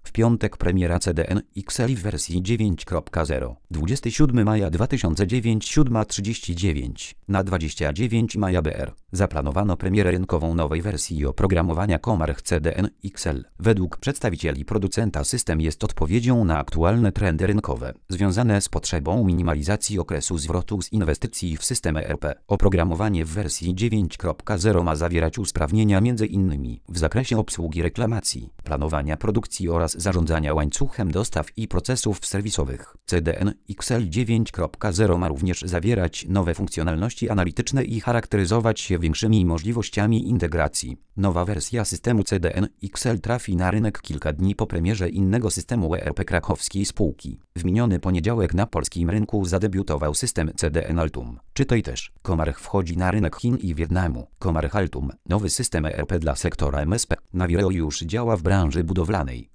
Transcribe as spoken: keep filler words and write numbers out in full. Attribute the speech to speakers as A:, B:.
A: W piątek premiera C D N X L w wersji dziewięć kropka zero. dwudziestego siódmego maja dwa tysiące dziewięć, siódma trzydzieści dziewięć. Na dwudziestego dziewiątego maja B R zaplanowano premierę rynkową nowej wersji oprogramowania Comarch C D N X L. Według przedstawicieli producenta system jest odpowiedzią na aktualne trendy rynkowe, związane z potrzebą minimalizacji okresu zwrotu z inwestycji w system E R P. Oprogramowanie w wersji dziewięć kropka zero ma zawierać usprawnienia między innymi w zakresie obsługi reklamacji, planowania produkcji oraz zarządzania łańcuchem dostaw i procesów serwisowych. C D N X L dziewięć kropka zero ma również zawierać nowe funkcjonalności analityczne i charakteryzować się większymi możliwościami integracji. Nowa wersja systemu C D N X L trafi na rynek kilka dni po premierze innego systemu E R P krakowskiej spółki. W miniony poniedziałek na polskim rynku zadebiutował system C D N Altum. Czytaj też. Comarch wchodzi na rynek Chin i Wietnamu. Comarch Altum, nowy system E R P dla sektora M S P. Nawiro już działa w branży budowlanej.